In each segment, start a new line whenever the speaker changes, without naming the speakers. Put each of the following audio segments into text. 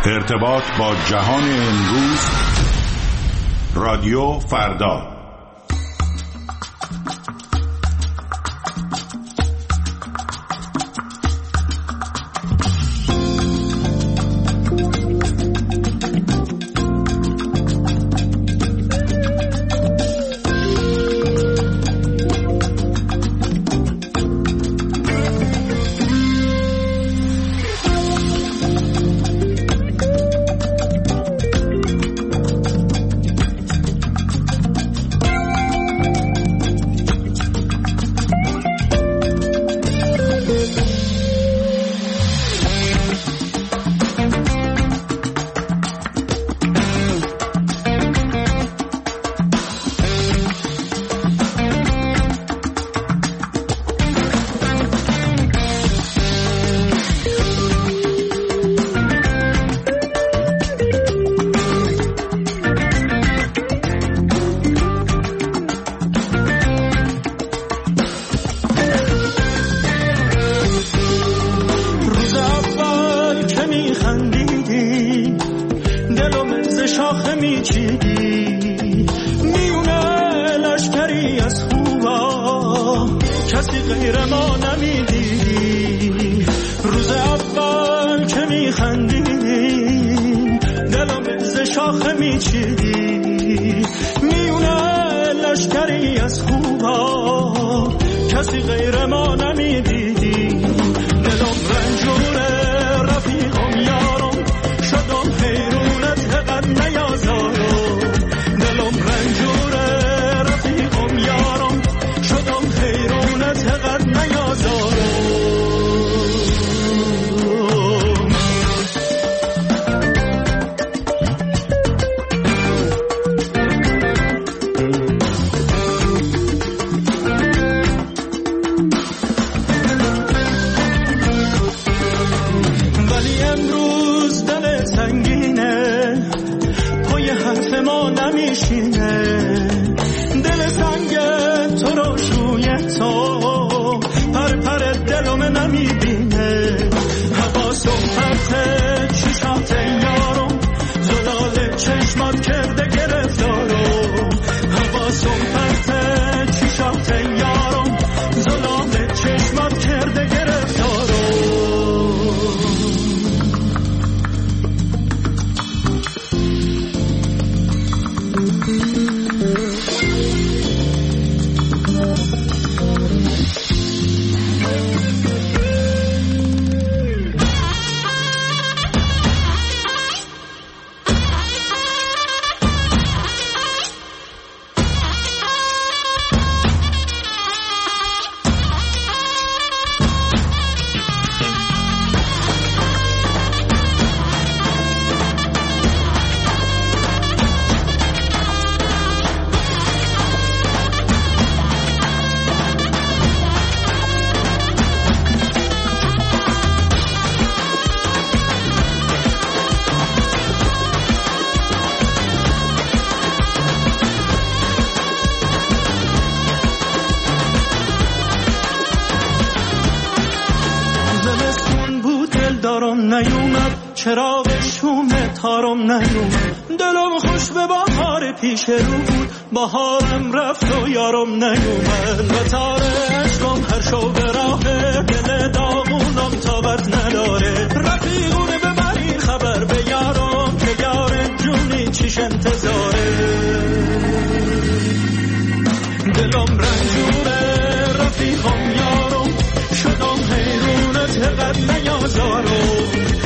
ارتباط با جهان امروز، رادیو فردا.
چراغ شوم تارم نیومد، دلم خوش به بهار پیش رو بود، بهارم رفت و یارم نیومد. و تار عشقم هر شو به راه دل داغونم تابت نداره. رفیقونه ببرین خبر به یارم که یار جونی چیش انتظاره. دلم رنجوره رفیقم یارم، شدم حیرونت قد نیازارم.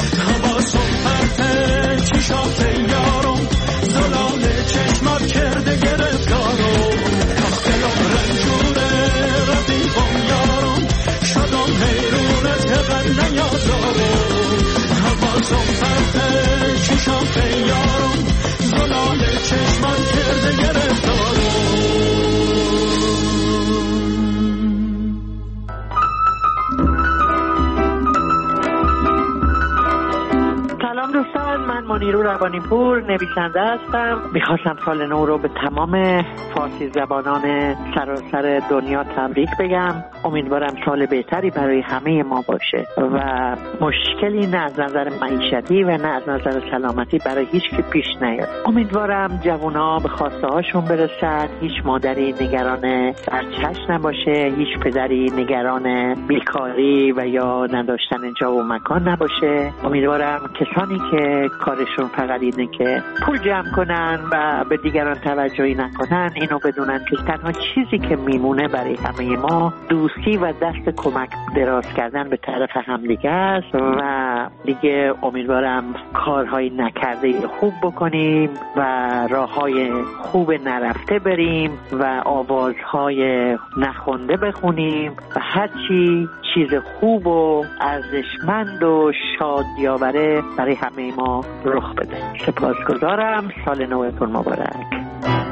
چشات یارم زلال چشمات کرده گرفتارم. دلم رنجوره رفیقم یارم، شدم حیرونت قد نیازارم.
من منیرو روانی‌پور نویسنده هستم. میخواستم سال نو رو به تمام فارسی زبانان سراسر دنیا تبریک بگم. امیدوارم سال بهتری برای همه ما باشه و مشکلی نه از نظر معیشتی و نه از نظر سلامتی برای هیچ کی پیش نیاد. امیدوارم جوونا به خواسته هاشون برسن، هیچ مادری نگران بچه‌ش نباشه، هیچ پدری نگران بیکاری و یا نداشتن جا و مکان نباشه. امیدوارم کسانی که کارشون فقط اینه که پول جمع کنن و به دیگران توجهی نکنن، اینو بدونن که تنها چیزی که میمونه برای همه ما دوستی و دست کمک دراز کردن به طرف همدیگه است و دیگه امیدوارم کارهای نکرده خوب بکنیم و راههای خوب نرفته بریم و آوازهای نخونده بخونیم و هرچی چیز خوب و ارزشمند و شادیاوره برای همه ما رخ بده. سپاسگزارم. سال نوتون مبارک.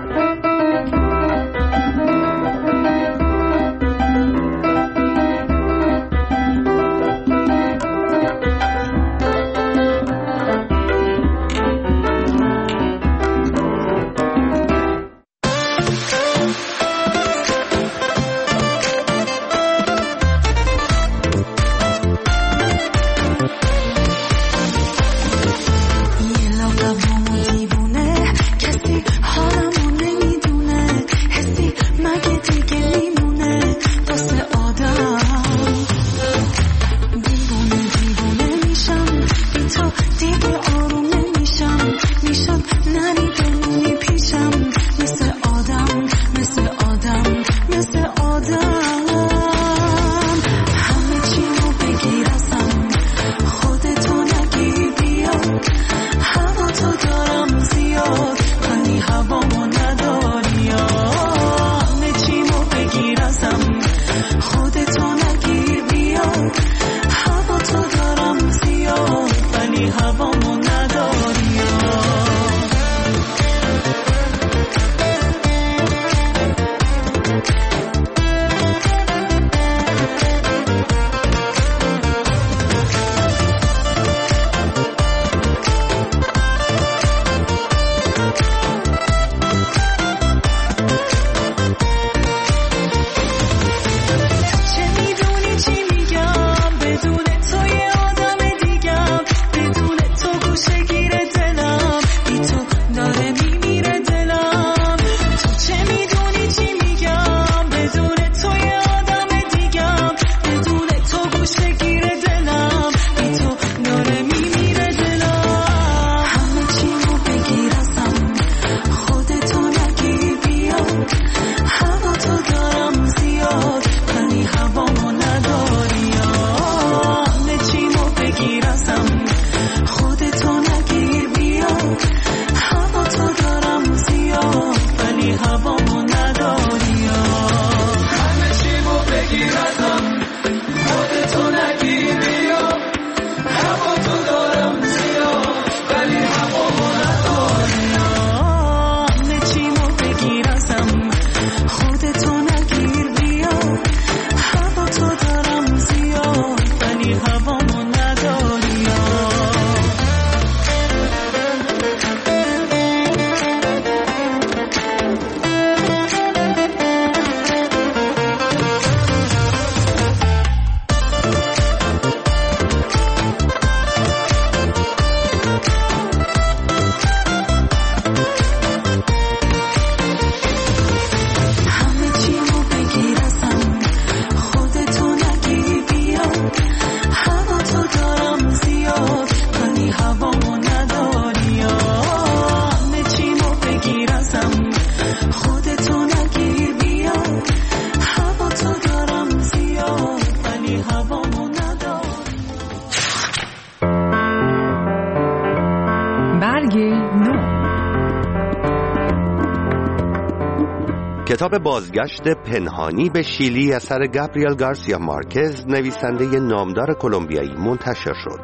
کتاب بازگشت پنهانی به شیلی اثر گابریل گارسیا مارکز نویسنده نامدار کلمبیایی منتشر شد.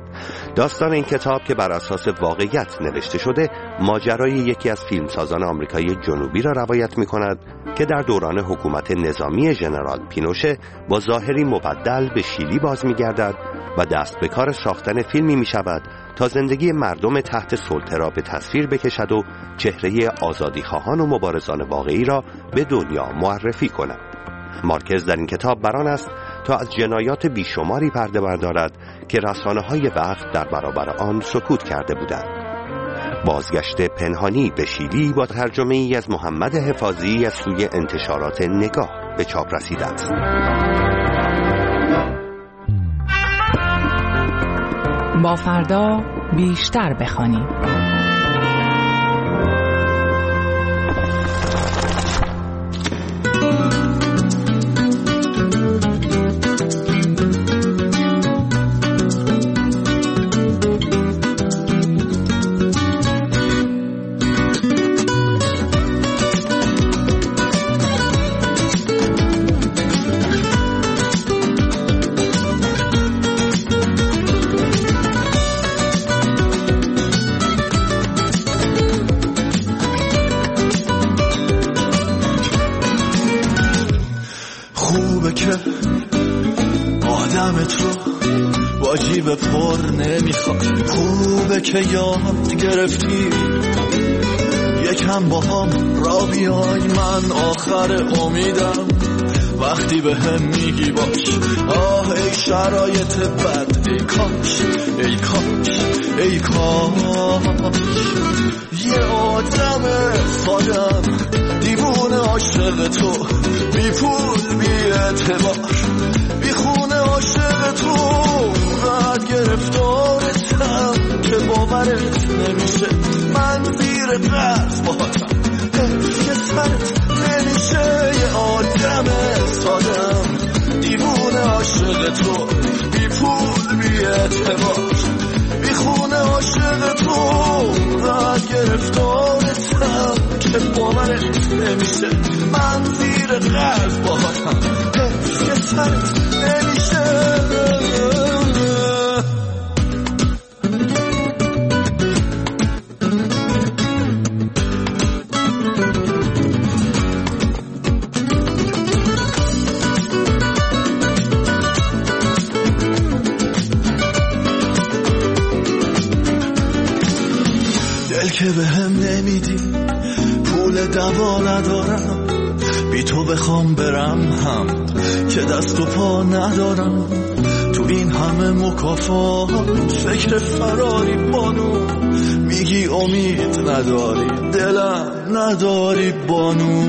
داستان این کتاب که بر اساس واقعیت نوشته شده ماجرای یکی از فیلمسازان آمریکایی جنوبی را روایت می کند که در دوران حکومت نظامی ژنرال پینوشه با ظاهری مبدل به شیلی باز می گردد و دست به کار ساختن فیلمی می شود تا زندگی مردم تحت سلطه را به تصویر بکشد و چهره آزادیخواهان و مبارزان واقعی را به دنیا معرفی کند. مارکز در این کتاب بران است تا از جنایات بیشماری پرده بردارد که رسانه‌های وقت در برابر آن سکوت کرده بودند. بازگشت پنهانی به شیلی با ترجمه‌ای از محمد حفاظی از سوی انتشارات نگاه به چاپ رسیده است.
با فردا بیشتر بخوانیم.
واجیب پر نمیخواد، خوبه که یاد گرفتی یکم با هم را بیای، من آخر امیدم وقتی به هم میگی باش. آه ای شرایط بد، ای کاش ای کاش ای کاش یه آدم سادم دیوونه عاشق تو، بی پول بی اعتبار بی خونه عاشق تو، بعد گرفتارتم که باورت نمیشه، من زیر قرض باهاتم که سرت نمیشه. یه آدم سادم دیوونه عاشق تو، بی پول بی اعتبار بی خونه عاشق تو، بعد گرفتارتم که باورت نمیشه، من زیر قرض باهاتم که سرت نمیشه. دل که به هم نمیدی، پول دوا ندارم، بی تو بخوام برم هم که دست و پا ندارم، تو این همه مکافات فکر فراری بانو، میگی امید نداری دلم نداری بانو.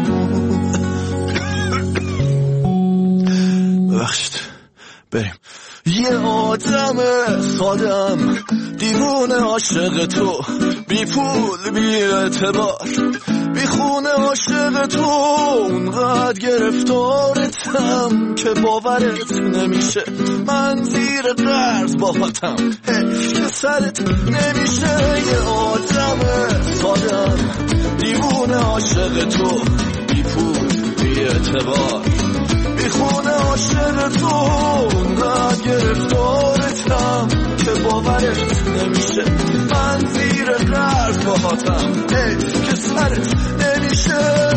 ببخشید بریم. یه آدم سادم دیوونه عاشق تو، بی پول بی اعتبار بی خونه عاشق تو، اونقدر گرفتارتم که باورت نمیشه، من زیر قرض باهاتم که سرت نمیشه. یه آدم سادم دیوونه عاشق تو، بی پول بی اعتبار بی خونه عاشق تو، اونقدر گرفتارتم که باورت نمیشه، من زیر قرض باهاتم که سرت نمیشه.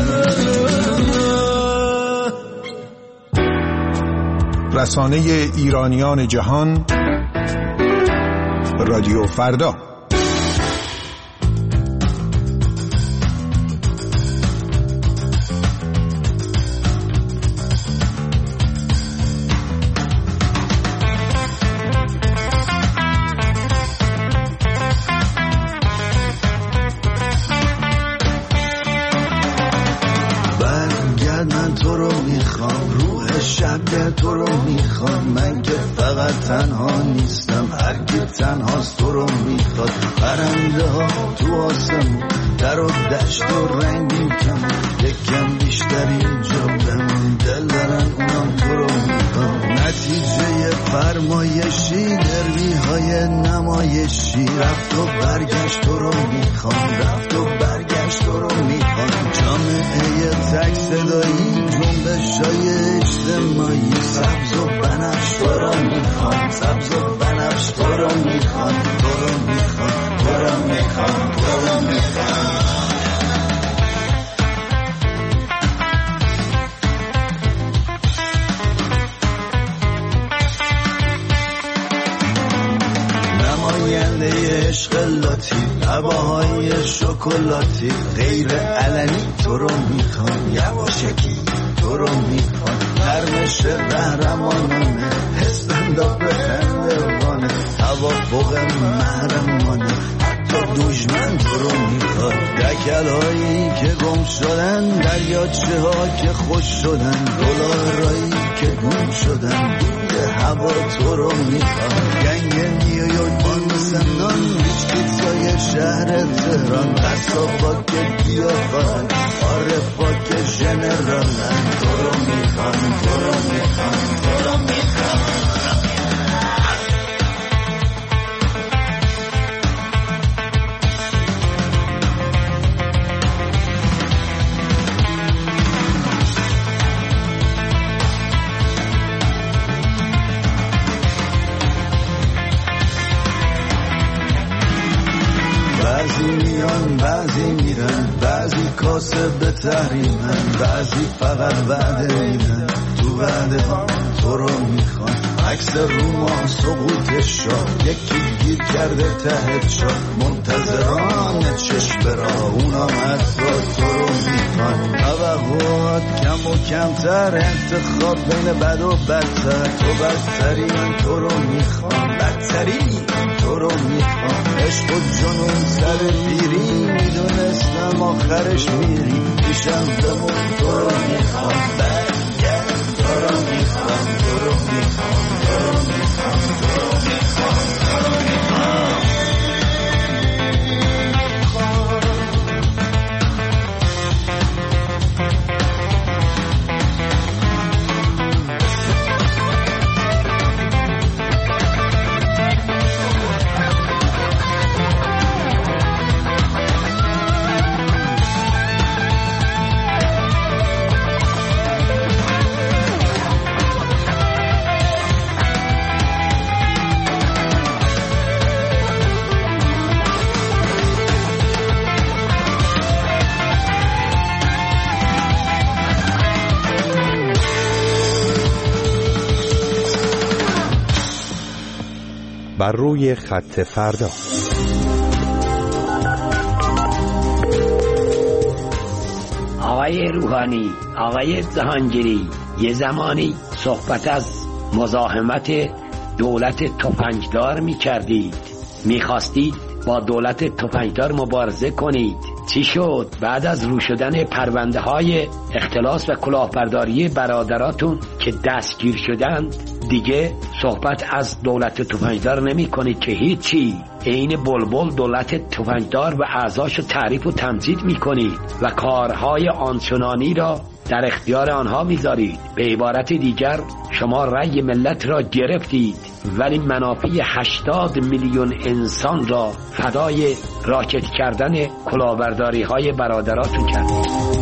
رسانه ایرانیان جهان، رادیو فردا.
تو رو میخوام، من که فقط تنها نیستم، هر کی تنهاست تو رو میخواد. پرنده ها تو آسمون در و دشت و رنگین کمون، یکم بیشتر اینجا بمون، دل دارن اونم تو رو میخوام. نتیجه فرمایشی دروی های نمایشی، رفت و برگشت تو رو میخوام، رفت و برگشت تو رو میخوام. جامعه تک صدایی، جنبش های اجتماعی، سبز و بنفش تو رو میخوام، سبز و بنفش تو رو میخوام، تو رو میخوام، تو رو میخوام، تو رو میخوام. خنده عشق لاتی، هواهای شکلاتی، غیر علنی تو رو میخوام، یواشکی تو رو میخوام، نرمش قهرمانانه، هستندا به خندوانه، توافق محرمانه، حتی دشمن تو رو میخواد، دکل‌هایی که گم شدن، دریاچه ها که خوش شدن، دلارایی که گم شدن، دود هوا تو رو میخواد، گنگ نیویورک بانسنان، هیچ پیتزای شهر تهران، قصابا که گیاهان، عارفا که ژنرالن، تو رو میخوام، تو رو میخوام، تو رو میخوام. بعضی میان بعضی میرن، بعضی کاسب تحریمن، بعضی فقط وعده میدن، تو وعده ها تو رو میخوان، عکس روما سقوط شاه، یکی گیر کرده ته چاه، منتظران چشم برا، اونا حتی تو رو میخوان، توقعات کم و کمتر، انتخاب بین بد و بدتر، تو بدتری من تو رو میخوام، بدتری تو رو میخوام، عشق و جنون سر پیری، میدونستم آخرش میری، پیشم بمون تو رو میخوام، برگرد تو رو میخوام، تو رو میخوام، تو رو میخوام، تو رو میخوام، تو رو میخوام.
بر روی خط فردا.
آقای روحانی، آقای جهانگیری، یه زمانی صحبت از مزاحمت دولت تفنگدار می کردید، می خواستید با دولت تفنگدار مبارزه کنید. چی شد؟ بعد از رو شدن پرونده های اختلاس و کلاهبرداری برادراتون که دستگیر شدند، دیگه صحبت از دولت تفنگدار نمی کنید که هیچی، عین بلبل دولت تفنگدار و اعضاشو تعریف و تمجید می کنید و کارهای آنچنانی را در اختیار آنها میذارید. به عبارت دیگر شما رأی ملت را گرفتید ولی منافع 80 میلیون انسان را فدای راکت کردن کلاهبرداری های برادراتون کردید.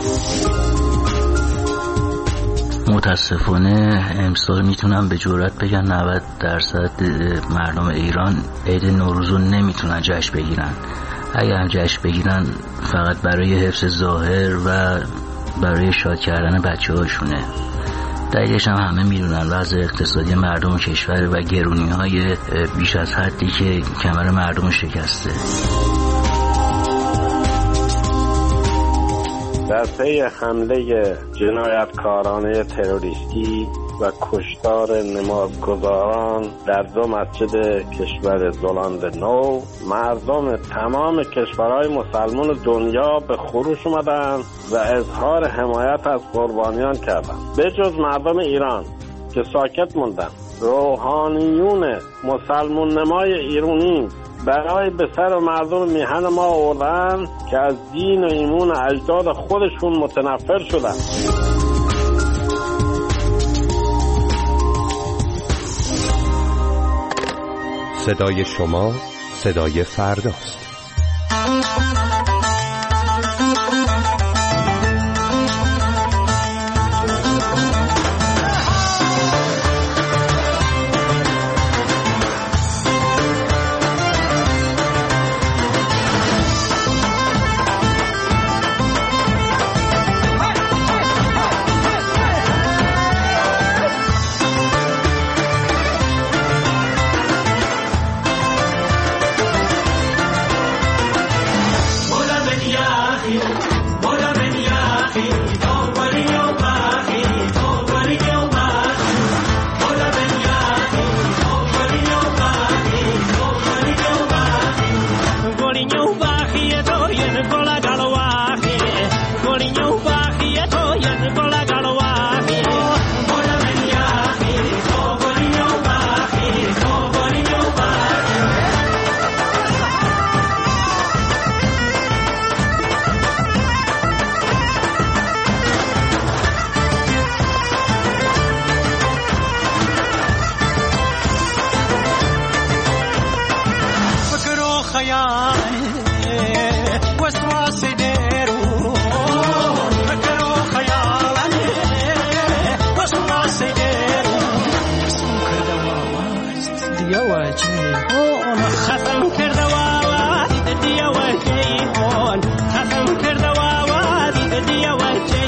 متاسفانه امسال میتونم به جرئت بگم 90% مردم ایران عید نوروز رو نمیتونن جشن بگیرن. اگر هم جشن بگیرن فقط برای حفظ ظاهر و برای شاد کردن بچه هاشونه. دلیلش هم همه میدونن وضع اقتصادی مردم کشور و گرونی های بیش از حدی که کمر مردم شکسته.
در پی حمله جنایتکارانه تروریستی و کشتار نمازگزاران در 2 مسجد کشور زلاند نو، مردم تمام کشورهای مسلمان دنیا به خروش اومدن و اظهار حمایت از قربانیان کردند. به جز مردم ایران که ساکت موندن، روحانیون مسلمان نمای ایرانی برای به سر مردم میهن ما آوردن که از دین و ایمان اجداد خودشون متنفر شدن.
صدای شما صدای فرداست.
خیال وسواس درون فکر و خیال وسواس درون قسم کرده و آواز دیگه وجه خفم کرده و آواز دیگه وجه خفم کرده و آواز دیگه وجه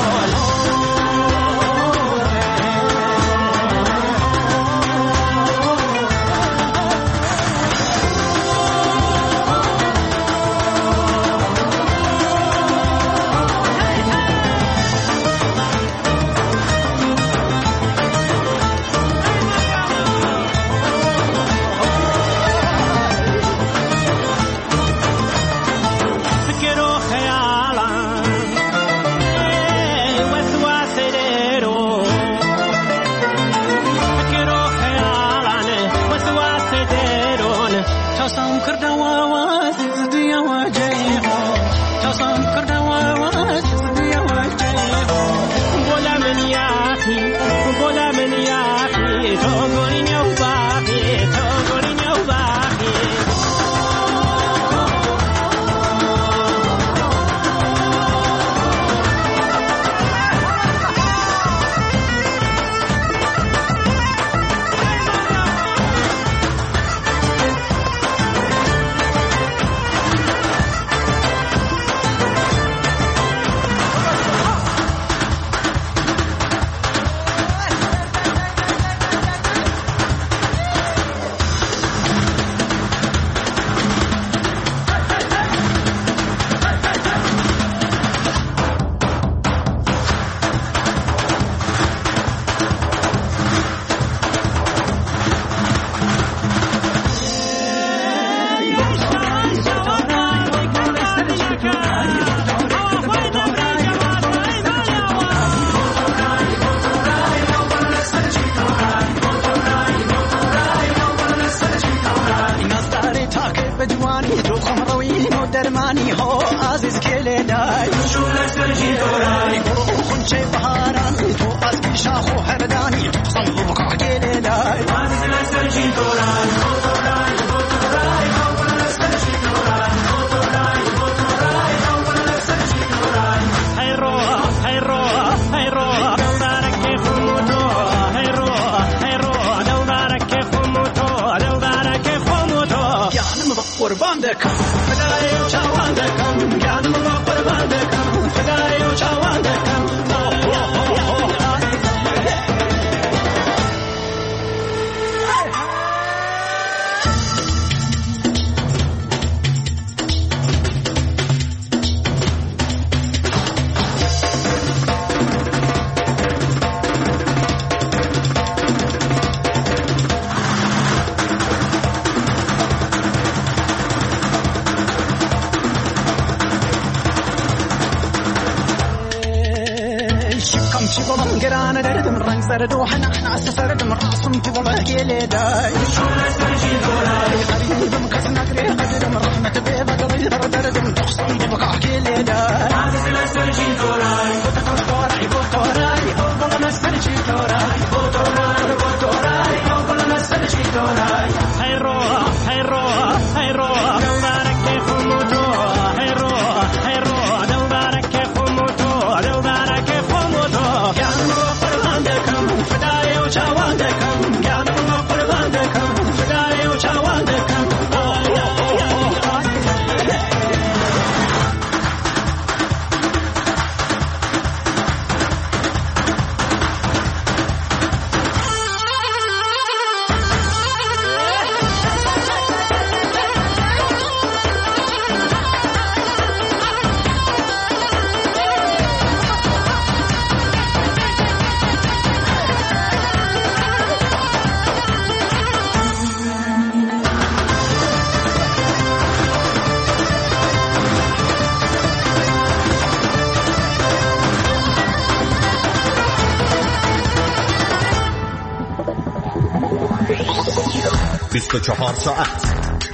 ساعت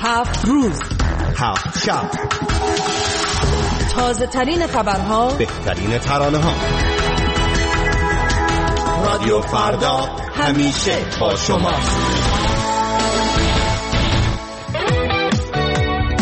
7 روز
7 شب
تازه ترین خبرها
بهترین ترانه ها رادیو فردا همیشه با شما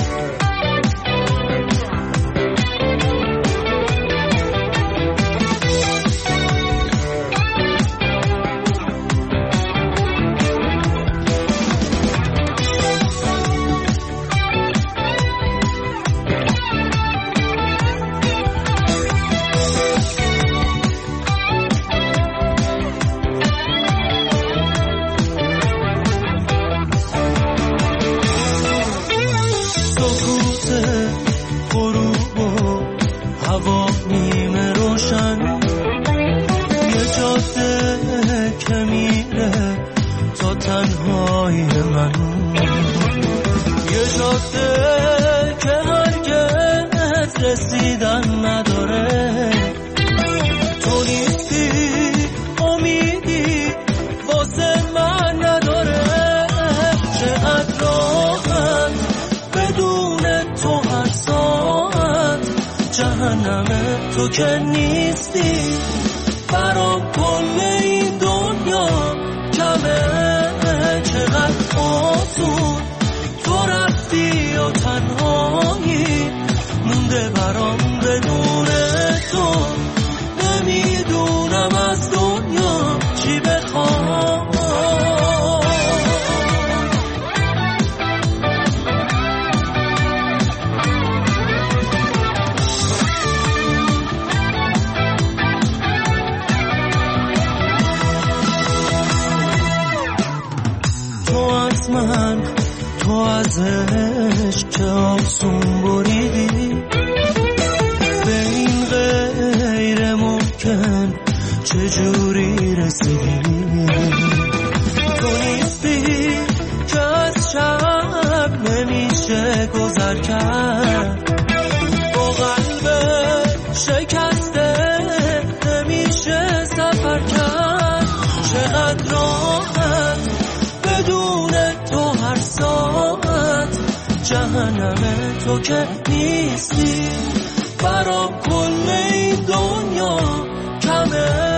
جاده که هرگز رسیدن نداره. تو نیستی امیدی واسه من نداره. چقدر راحت بدون تو هر ساعت جهنمه تو که نیستی. برام کل این دنیا کمه. چقدر آسون تو رفتی و تنهایی مونده برام بدون تو. نمیدونم از دنیا چی بخوام. تو از عشق چه آسون بریدی. به این غیر ممکن چجوری رسیدی. تو نیستی که از شب نمیشه گذر کرد. با قلب شکسته نمیشه سفر کرد. چقدر راحت بدون تو هر ساعت جهنم تو که نیستی. برام کل این دنیا کمه.